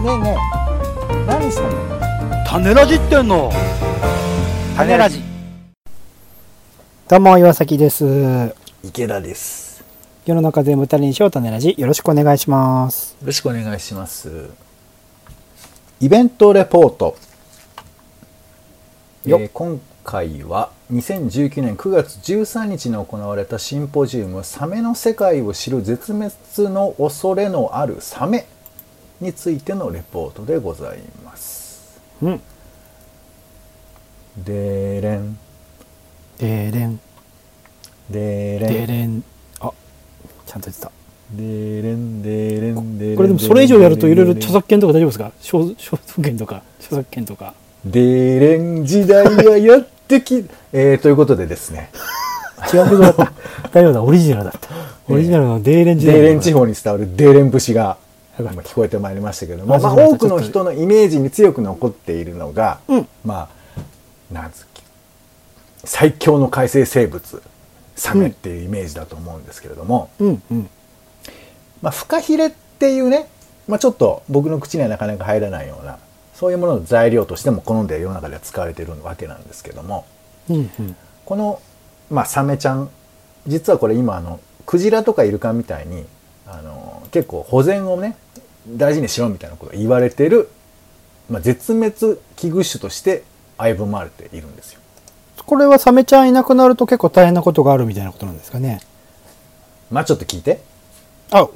えねえ、何してんの？ 種ラジってんの。種ラジ。 どうも岩崎です。 池田です。 世の中全部種にしよう種ラジ、よろしくお願いします。 よろしくお願いします。イベントレポート。今回は2019年9月13日に行われたシンポジウム、サメの世界を知る絶滅の恐れのあるサメについてのレポートでございます。 うん。 でれん。 でれん。 でれん。 でれん。あ、ちゃんと言ってた。 でれんでれんでれん。 これでもそれ以上やるといろいろ著作権とか大丈夫ですか？肖像権とか著作権とか。 でれん時代がやってき、ということでですね。 違うことだった。大丈夫だ、オリジナルだった。オリジナルのデーレン時代。 デーレン地方に伝わるデーレン節が今聞こえてまいりましたけども、多くの人のイメージに強く残っているのが、なんつっけ、最強の海生生物、サメっていうイメージだと思うんですけれども、フカヒレっていうね、ちょっと僕の口にはなかなか入らないような、そういうものの材料としても好んで世の中では使われているわけなんですけども、この、サメちゃん、実はこれ今クジラとかイルカみたいに結構保全をね大事にしろみたいなことが言われている、絶滅危惧種として危ぶまれているんですよ。 これはサメちゃんいなくなると結構大変なことがあるみたいなことなんですかね。 ちょっと聞いて。 あ、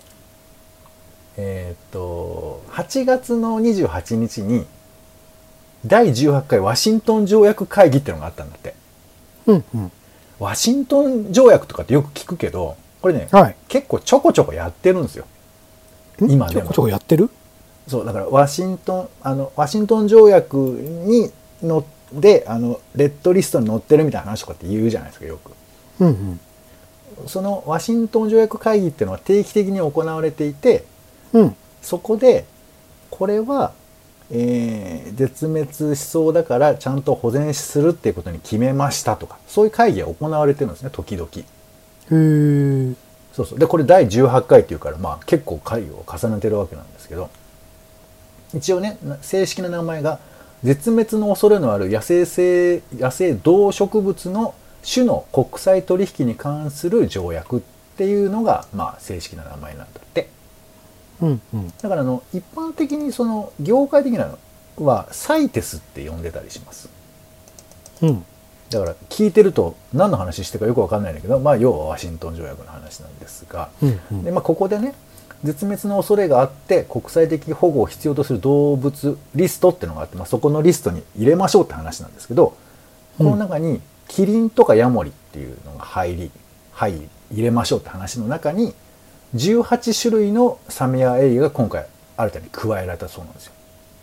8月の28日に第18回ワシントン条約会議っていうのがあったんだって。ワシントン条約とかってよく聞くけど、これね、結構ちょこちょこやってるんですよ。今でも。 ちょこちょこやってる？ そう、だからワシントン条約にのでレッドリストに載ってるみたいな話とかって言うじゃないですか、よく。そのワシントン条約会議っていうのは定期的に行われていて、そこでこれは、絶滅しそうだからちゃんと保全するっていうことに決めましたとか、そういう会議が行われてるんですね、時々。そうそう。でこれ第18回っていうから、結構会議を重ねてるわけなんですけど、一応ね正式な名前が絶滅の恐れのある野生動植物の種の国際取引に関する条約っていうのが、正式な名前なんだって。だから一般的にその業界的なのはサイテスって呼んでたりします。だから聞いてると何の話してるかよく分かんないんだけど、要はワシントン条約の話なんですが、でここでね絶滅の恐れがあって国際的保護を必要とする動物リストっていうのがあって、そこのリストに入れましょうって話なんですけど、この中にキリンとかヤモリっていうのが入れましょうって話の中に18種類のサメやエイが今回新たに加えられたそうなんですよ。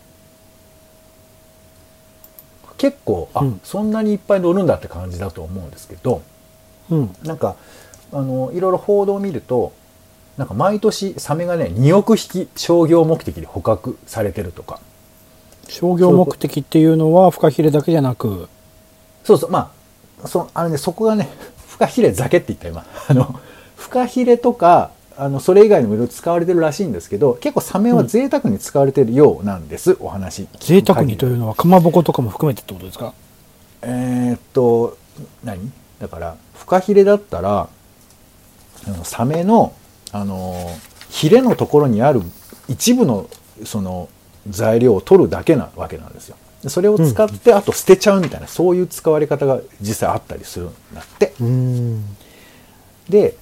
結構そんなにいっぱい乗るんだって感じだと思うんですけど、なんかいろいろ報道を見ると、なんか毎年サメがね2億匹商業目的で捕獲されてるとか。 商業目的っていうのはフカヒレだけじゃなく、 そうそこがねフカヒレだけって言った今フカヒレとかそれ以外にもいろいろ使われてるらしいんですけど、結構サメは贅沢に使われてるようなんです、お話。 贅沢にというのはかまぼことかも含めてってことですか？ 何だからフカヒレだったらサメのヒレのところにある一部のその材料を取るだけなわけなんですよ。それを使ってあと捨てちゃうみたいな、そういう使われ方が実際あったりするんだって。で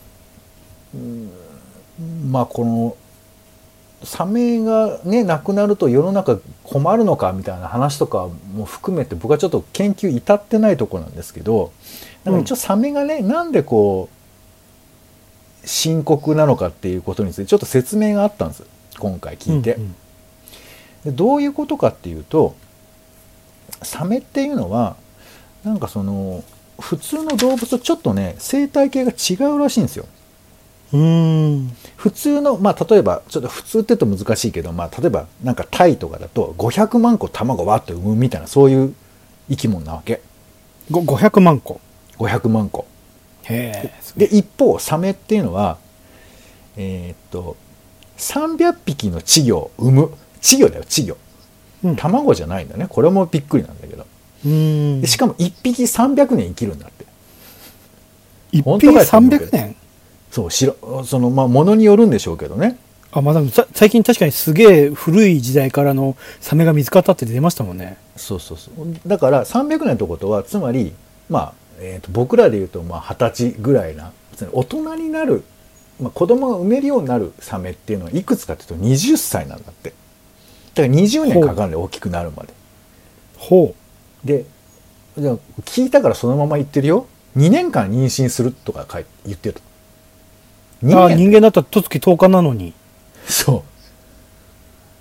このサメがねなくなると世の中困るのかみたいな話とかも含めて、僕はちょっと研究至ってないところなんですけど、なんか一応サメがねなんでこう深刻なのかっていうことについてちょっと説明があったんです、今回聞いて。でどういうことかっていうと、サメっていうのはなんかその普通の動物とちょっとね生態系が違うらしいんですよ。普通の例えばちょっと普通って言うと難しいけど、例えばなんかタイとかだと500万個卵をわっと産むみたいな、そういう生き物なわけ。 500万個 500万個へで、一方サメっていうのは300匹の稚魚を産む稚魚だよ、稚魚。卵じゃないんだね。これもびっくりなんだけど。でしかも1匹300年生きるんだって。 1匹300年？ そう、その、まあ、ものによるんでしょうけどね。 あ、まあ、最近確かにすげえ古い時代からのサメが見つかったって出ましたもんね。 そう。だから300年ってことは、つまり、まあ、僕らで言うと、まあ、20歳ぐらいな、大人になる、まあ、子供が産めるようになるサメっていうのはいくつかっていうと20歳なんだって。だから20年かかるんで大きくなるまで。 ほう。で、聞いたからそのまま言ってるよ。2年間妊娠するとか言ってる。 人間だったら十月10日なのに。 そう。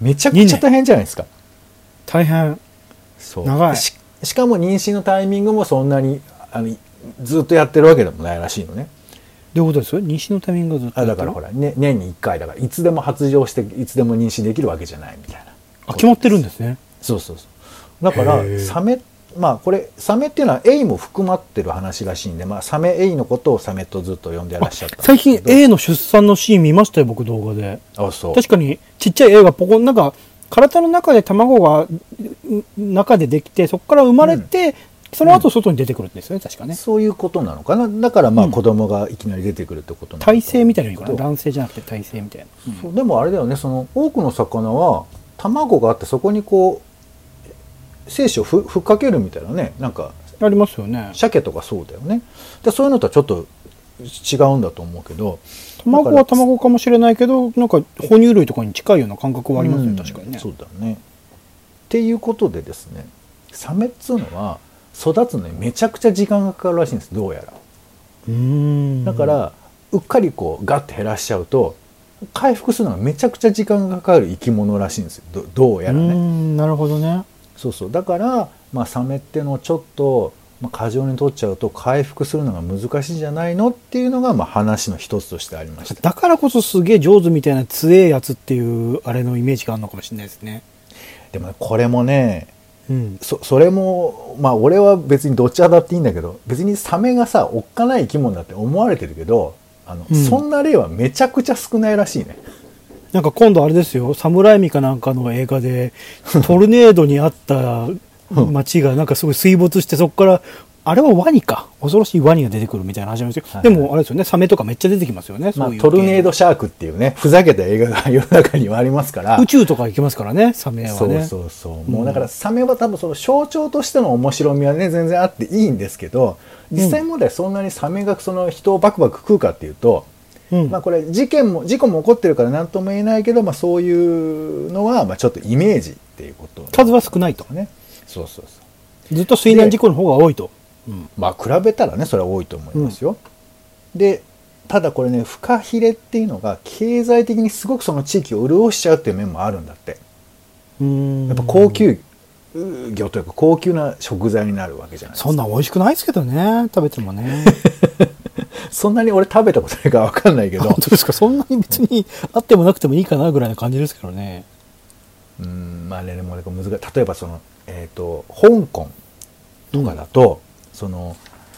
めちゃくちゃ大変じゃないですか。 大変。 そう。 長い。 しかも妊娠のタイミングもそんなにずっとやってるわけでもないらしいのね。 どういうことですよ？妊娠のタイミングがずっとだからほら、ね、年に1回だからいつでも発情していつでも妊娠できるわけじゃないみたいな。 あ、決まってるんですね。 そう。だからサメ、まあこれサメっていうのはエイも含まってる話らしいんで、まあサメエイのことをサメとずっと呼んでらっしゃった。 最近エイの出産のシーン見ましたよ、僕動画で。 あ、そう。 確かにちっちゃいエイがポコン、なんか体の中で卵が中でできて、そこから生まれて、その後外に出てくるんですよね、確かね。 そういうことなのかな。だからまあ子供がいきなり出てくるってことなのかな。 体性みたいなのかな。男性じゃなくて体性みたいな。 そうでもあれだよね、その多くの魚は卵があってそこにこう精子をふっかけるみたいなね、なんかありますよね。 鮭とかそうだよね。でそういうのとはちょっと違うんだと思うけど、 卵は卵かもしれないけど、なんか哺乳類とかに近いような感覚はありますよね、確かにね。 そうだね。っていうことでですね、サメっつうのは育つのにめちゃくちゃ時間がかかるらしいんです、どうやら。だからうっかりこうガッて減らしちゃうと回復するのがめちゃくちゃ時間がかかる生き物らしいんですよ、どうやらね。 なるほどね。 そうだから、まあ、サメっていうのをちょっと、まあ、過剰に取っちゃうと回復するのが難しいんじゃないのっていうのが、まあ、話の一つとしてありました。 だからこそすげえ上手みたいな強えやつっていうあれのイメージがあるのかもしれないですね。 でもこれもね、それもまあ俺は別にどっちだっていいんだけど、別にサメがさおっかない生き物だって思われてるけど、そんな例はめちゃくちゃ少ないらしいね。 なんか今度あれですよ、サムライミかなんかの映画でトルネードにあった街がなんかすごい水没して、そこからあれはワニか、恐ろしいワニが出てくるみたいな話なんですよ。でもあれですよね、サメとかめっちゃ出てきますよね。 まあ、トルネードシャークっていうねふざけた映画が世の中にはありますから、 宇宙とか行きますからね、サメはね。 そうもうだからサメは多分その象徴としての面白みはね全然あっていいんですけど、実際問題そんなにサメがその人をバクバク食うかっていうと、まあこれ事故も起こってるから何とも言えないけど、まあ、そういうのはまあちょっとイメージっていうこと、 数は少ないとね。そうずっと水難事故の方が多いと。 まあ比べたらねそれは多いと思いますよ。でただこれねフカヒレっていうのが経済的にすごくその地域を潤しちゃうっていう面もあるんだって。やっぱ高級魚というか高級な食材になるわけじゃないですか。 そんな美味しくないですけどね、食べてもね。 そんなに俺食べたことないから分かんないけど。 本当ですか？そんなに別にあってもなくてもいいかなぐらいな感じですけどね。 まあね、でも難しい。例えばその香港とかだと、その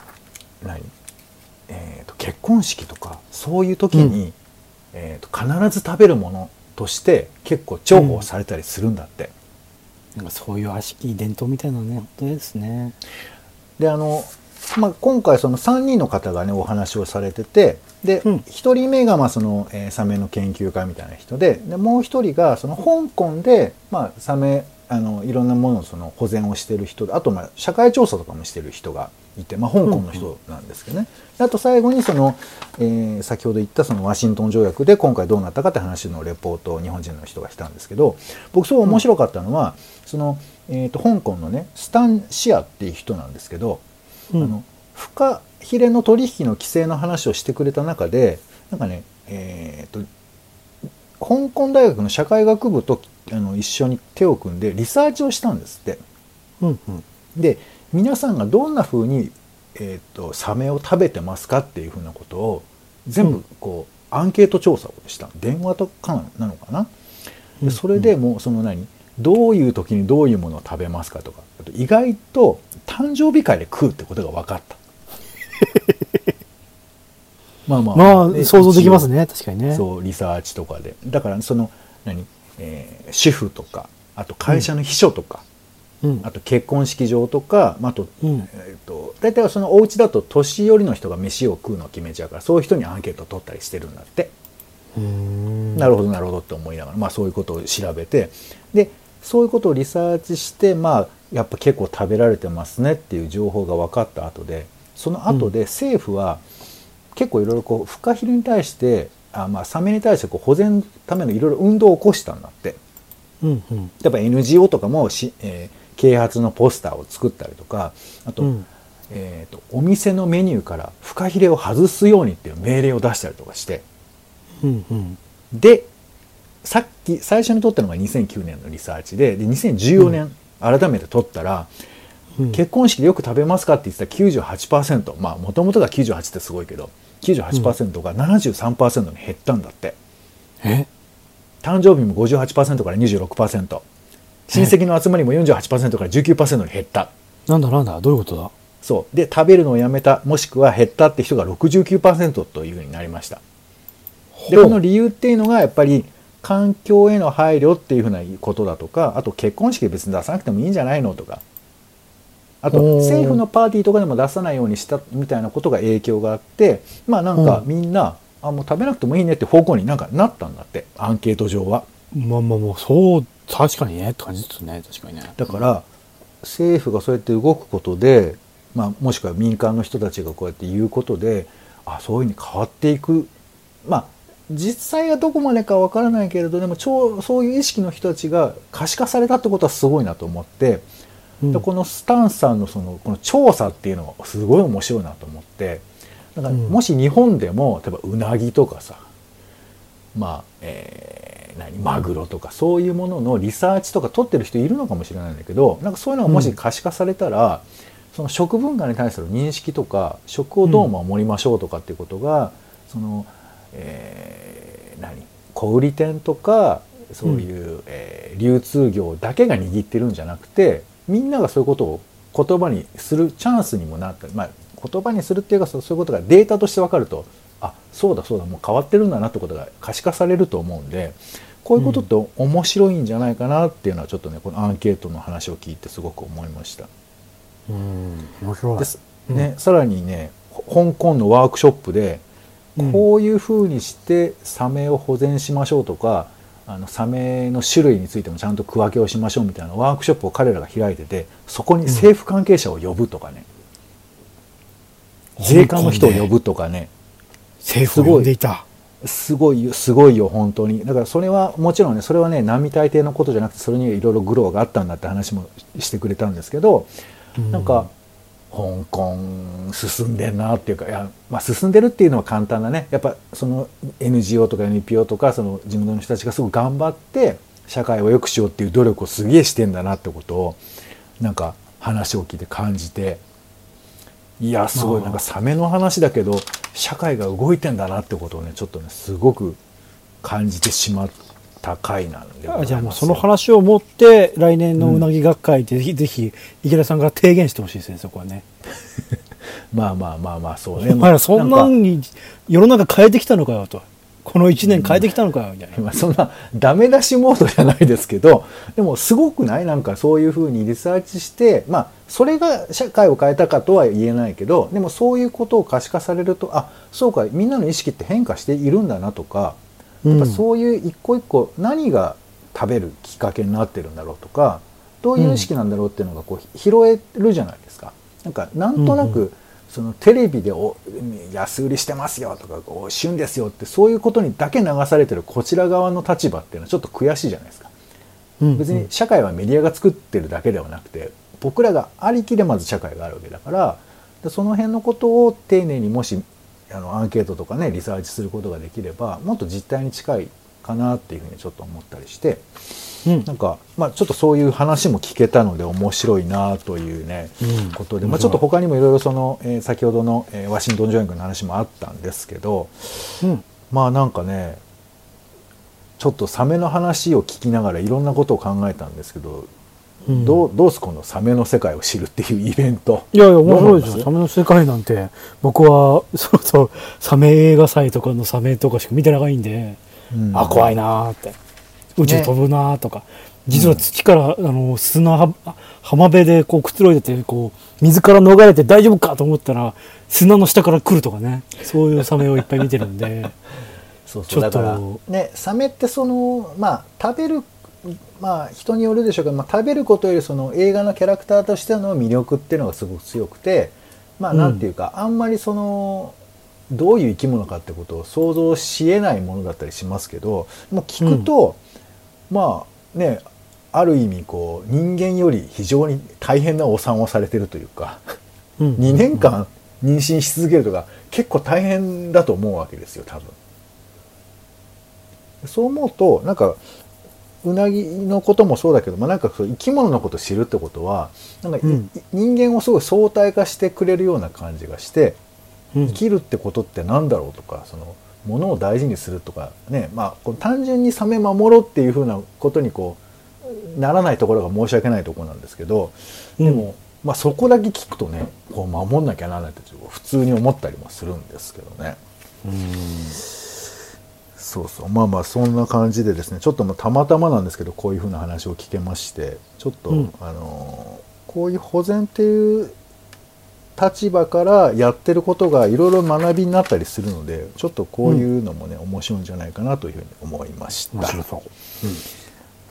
結婚式とかそういう時に、必ず食べるものとして結構重宝されたりするんだって。 なんかそういう悪しき伝統みたいなね、本当ですね。 でまあ、今回その3人の方がねお話をされてて、で、1人目がまあその、サメの研究家みたいな人で、もう1人がその香港で、まあ、サメいろんなもののその保全をしてる人で、あとまあ社会調査とかもしてる人がいて、まあ、香港の人なんですけどね。あと最後にその、先ほど言ったそのワシントン条約で今回どうなったかって話のレポートを日本人の人がしたんですけど、僕すごい面白かったのは、その、香港のねスタン・シアっていう人なんですけど、フカヒレの取引の規制の話をしてくれた中で、なんかね、香港大学の社会学部と一緒に手を組んでリサーチをしたんですって。で皆さんがどんな風に、サメを食べてますかっていうふうなことを全部こう、アンケート調査をした電話とかなのかな。でそれでもうそのどういう時にどういうものを食べますかとか、あと意外と誕生日会で食うってことが分かった。まあ想像できますね、確かにね。そうリサーチとかでだからその主婦とか、あと会社の秘書とか、あと結婚式場とか、あと、大体そのお家だと年寄りの人が飯を食うのを決めちゃうから、そういう人にアンケートを取ったりしてるんだって。なるほどなるほどって思いながら、そういうことを調べて、でそういうことをリサーチして、やっぱ結構食べられてますねっていう情報が分かった後で、その後で政府は結構いろいろフカヒレに対してサメに対して保全のためのいろいろ運動を起こしたんだって。やっぱ NGO とかも啓発のポスターを作ったりとか、あと、お店のメニューからフカヒレを外すようにっていう命令を出したりとかして、でさっき最初に撮ったのが2009年のリサーチで、2014年改めて撮ったら、結婚式でよく食べますかって言ってた 98%、もともとが98ってすごいけど 98% が 73% に減ったんだって。誕生日も 58% から 26%、親戚の集まりも 48% から 19% に減った。 なんだどういうことだ。 そうで、食べるのをやめたもしくは減ったって人が 69% というふうになりました。でこの理由っていうのがやっぱり環境への配慮っていうふうなことだとか、あと結婚式別に出さなくてもいいんじゃないのとか、あと政府のパーティーとかでも出さないようにしたみたいなことが影響があって、なんかみんな、もう食べなくてもいいねって方向になんかなったんだって、アンケート上は。 そう確かにねって感じですね。確かにね。 だから政府がそうやって動くことで、もしくは民間の人たちがこうやって言うことで、そういうふうに変わっていく。実際はどこまでかわからないけれど、でもそういう意識の人たちが可視化されたってことはすごいなと思って、でこのスタンさんのこの調査っていうのがすごい面白いなと思って、だからもし日本でも例えばうなぎとかさ、マグロとかそういうもののリサーチとか取ってる人いるのかもしれないんだけど、なんかそういうのがもし可視化されたら、その食文化に対する認識とか、食をどう守りましょうとかっていうことが、小売店とかそういう、流通業だけが握ってるんじゃなくて、みんながそういうことを言葉にするチャンスにもなった、言葉にするっていうか、そういうことがデータとして分かると、そうだもう変わってるんだなってことが可視化されると思うんで、こういうことって面白いんじゃないかなっていうのはちょっとね、このアンケートの話を聞いてすごく思いました。 面白いですね。さらにね、香港のワークショップでこういうふうにしてサメを保全しましょうとか、サメの種類についてもちゃんと区分けをしましょうみたいなワークショップを彼らが開いてて、そこに政府関係者を呼ぶとかね、税関の人を呼ぶとかね、 政府を呼んでいた。 すごいよ本当に。だからそれはもちろんね、それはね並大抵のことじゃなくて、それにはいろいろ苦労があったんだって話もしてくれたんですけど、なんか香港進んでんなっていうか、進んでるっていうのは簡単なね、やっぱその NGO とか NPO とかその地元の人たちがすごく頑張って社会を良くしようっていう努力をすげえしてんだなってことをなんか話を聞いて感じて、いやすごい、なんかサメの話だけど社会が動いてんだなってことをね、ちょっとねすごく感じてしまった回なんでございます。 じゃあもうその話を持って来年のうなぎ学会でぜひ池田さんが提言してほしいですね、そこはね。 まあそうね。 お前らそんなに世の中変えてきたのかよと、この1年変えてきたのかよみたいな。 そんなダメ出しモードじゃないですけど、でもすごくない、なんかそういうふうにリサーチして、それが社会を変えたかとは言えないけど、でもそういうことを可視化されると、そうか、みんなの意識って変化しているんだなとか、やっぱそういう一個一個何が食べるきっかけになってるんだろうとか、どういう意識なんだろうっていうのがこう拾えるじゃないですか。なんとなくそのテレビで安売りしてますよとか旬ですよって、そういうことにだけ流されてるこちら側の立場っていうのはちょっと悔しいじゃないですか。別に社会はメディアが作ってるだけではなくて、僕らがありきでまず社会があるわけだから、その辺のことを丁寧にもしアンケートとかねリサーチすることができれば、もっと実態に近いかなっていうふうにちょっと思ったりして、なんかちょっとそういう話も聞けたので面白いなというね、ことで、ちょっと他にもいろいろその、先ほどの、ワシントン条約の話もあったんですけど、なんかねちょっとサメの話を聞きながらいろんなことを考えたんですけど、どうすこのサメの世界を知るっていうイベント。 いや面白いですよ。サメの世界なんて僕はそうサメ映画祭とかのサメとかしか見てないんで、怖いなーって。 宇宙飛ぶなとか、実は月から、浜辺でこうくつろいでて、こう、水から逃れて大丈夫かと思ったら、砂の下から来るとかね、そういうサメをいっぱい見てるんで、 そうそう、だからね、サメってその、食べる、人によるでしょうけど、食べることよりその映画のキャラクターとしての魅力っていうのがすごく強くて、なんていうか、あんまりその、どういう生き物かってことを想像しえないものだったりしますけど、もう聞くと、ある意味こう人間より非常に大変なお産をされてるというか、2年間妊娠し続けるとか結構大変だと思うわけですよ、多分。そう思うとなんかうなぎのこともそうだけど、なんかそう生き物のことを知るってことはなんか、人間をすごい相対化してくれるような感じがして、生きるってことってなんだろうとか、その物を大事にするとかね、こう単純にサメ守ろうっていうふうなことにこうならないところが申し訳ないところなんですけど、でも、そこだけ聞くとね、こう守んなきゃならないって普通に思ったりもするんですけどね。そうそう、そんな感じでですね、ちょっとたまたまなんですけどこういうふうな話を聞けまして、ちょっと、こういう保全っていう立場からやってることがいろいろ学びになったりするので、ちょっとこういうのもね、面白いんじゃないかなというふうに思いました。面白そう。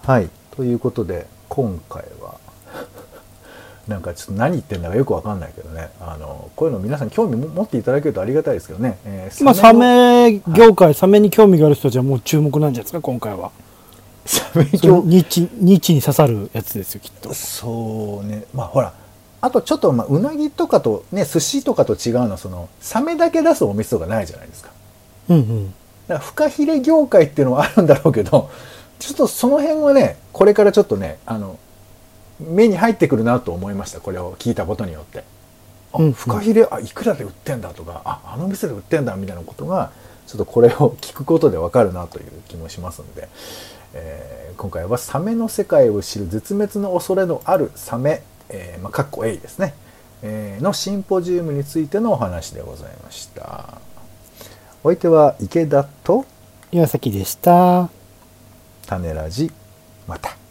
はい、ということで今回はなんかちょっと何言ってんだかよくわかんないけどね、こういうの皆さん興味持っていただけるとありがたいですけどね。 サメ業界、サメに興味がある人たちはもう注目なんじゃないですか、今回は。サメ業界ニッチに刺さるやつですよ、きっと。そうね、 ほら、あとちょっとうなぎとかとね、寿司とかと違うのは、そのサメだけ出すお店とかないじゃないですか。だからフカヒレ業界っていうのはあるんだろうけど、ちょっとその辺はね、これからちょっとね、目に入ってくるなと思いました。これを聞いたことによって、フカヒレいくらで売ってんだとか、あの店で売ってんだみたいなことがちょっとこれを聞くことでわかるなという気もしますので、今回はサメの世界を知る絶滅の恐れのあるサメ、かっこ A ですね、のシンポジウムについてのお話でございました。お相手は池田と岩崎でした。 種ラジ、また。